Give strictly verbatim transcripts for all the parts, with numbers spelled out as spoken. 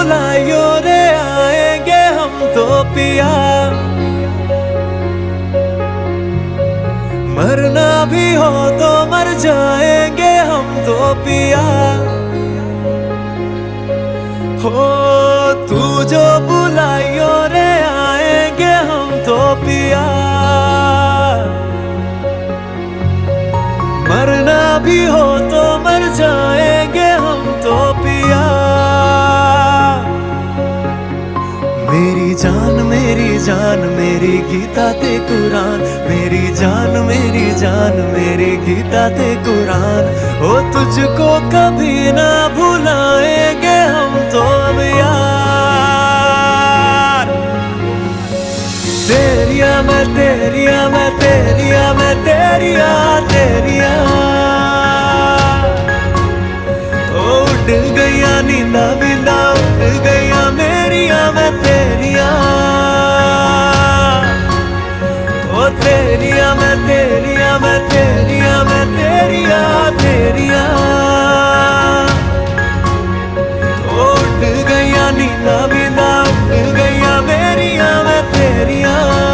बुलाइयो रे आएंगे हम तो पिया। मरना भी हो तो मर जाएंगे हम तो पिया। हो तू जो बुलाइयो रे आएंगे हम तो पिया। मरना भी हो तो मर जाएंगे हम तो पिया। मेरी जान मेरी जान मेरी गीता ते कुरान, मेरी जान मेरी जान मेरी गीता ते कुरान। ओ तुझको कभी ना भुलाएंगे हम तो अब यार। तेरिया मैं तेरिया मैं तेरिया मैं तेरिया तेरिया। ओ उड़ गया नींदा बिंदा उड़ गया मेरिया मैं तेरिया। ओ तेरिया मैं तेरिया मैं तेरिया मैं तेरिया तेरिया। ओ उड़ गया नींदा बिंदा उड़ गया मेरिया मैं तेरिया।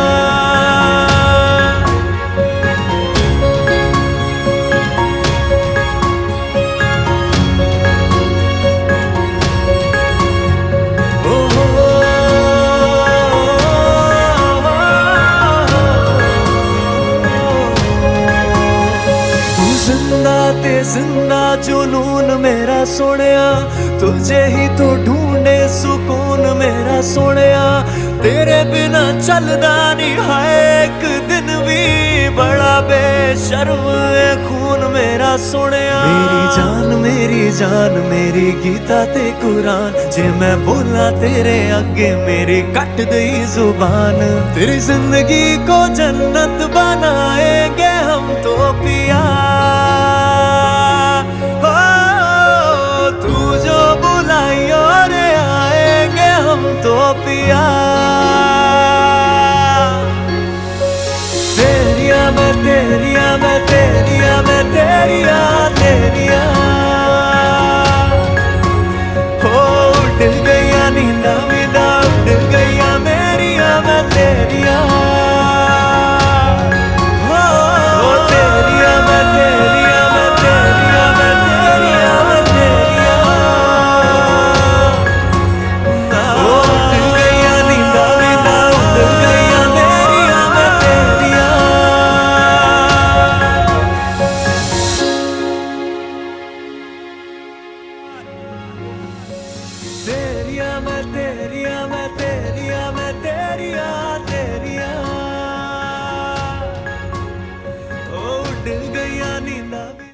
जिंदा ते जिंदा जुनून मेरा सोनिया, तुझे ही तो ढूंढे सुकून मेरा सोनिया। तेरे बिना चलदा नहीं है एक दिन भी, बड़ा बेशर्म है खून मेरा सोनिया। मेरी जान मेरी जान मेरी गीता ते कुरान, जे मैं बोला तेरे आगे मेरी कट गई जुबान। तेरी जिंदगी को जन्नत बनाएंगे हम तो पिया। तू जो बुलाइयो रे आएंगे हम तो पिया।